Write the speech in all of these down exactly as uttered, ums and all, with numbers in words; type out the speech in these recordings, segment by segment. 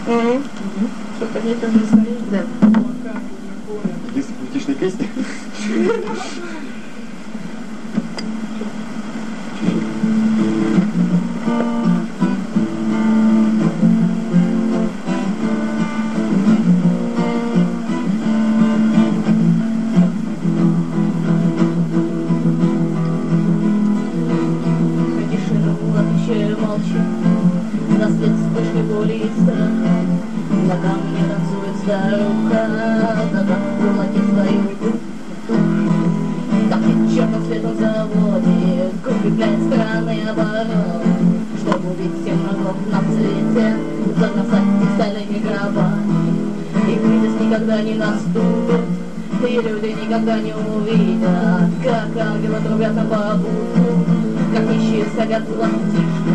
Угу. Что поднять там настроение? Да. Есть критичные песни? Старуха, да-да, кулаки свою. Так и чертом светом заводе укрепляет странный оборот, чтобы убить всех врагов на свете, забросать их стальными гробами. И кризис никогда не наступит, и люди никогда не увидят, как ангелы трубят на побудку, как нищие садят в ластишко.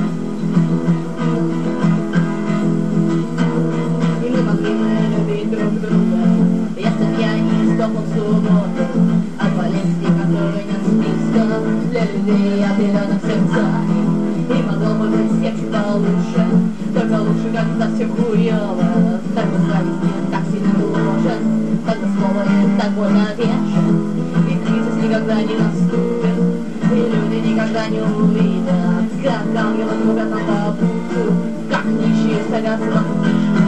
И мы могли бы любить друг друга, если б я не стопал в субботу от болезни, которые нет списка для людей, обделенных сердцами. И могло бы быть всем чуть получше, только лучше, когда все хуёво. Так бы зависти так сильно гложет, когда слово не так больно вешает. И кризис никогда не наступит, и люди никогда не увидят, как ангелы трубят на побудку, как нищие садят в ластишко.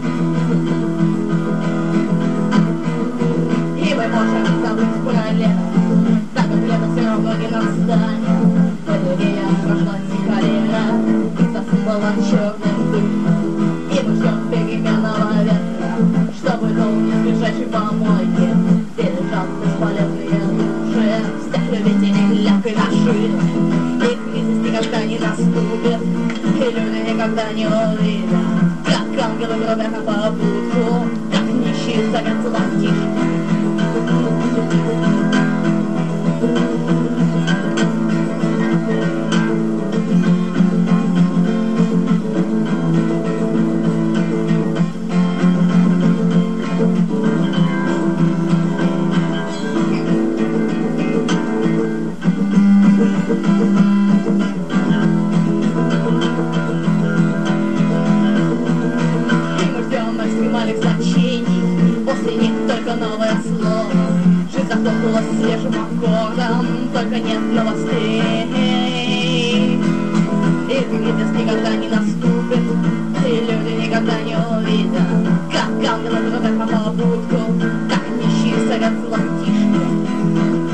И мы можем забыть про лето, так как лето все равно не настанет. В эту день прошла холера и засыпала черным дымом. И мы ждем переменного ветра, чтобы дом из ближайшей помойки пережал бесполезные души всех любителей легкой наши. И кризис никогда не наступит, и люди никогда не увидят, как ангелы гробят на побудку, как нищие садят в ластишко. Новое слово, жизнь захлопнулась свежим аккордом, только нет новостей. И кризис никогда не наступит, и люди никогда не увидят, как ангелы трубят на побудку, как нищие садят в ластишко.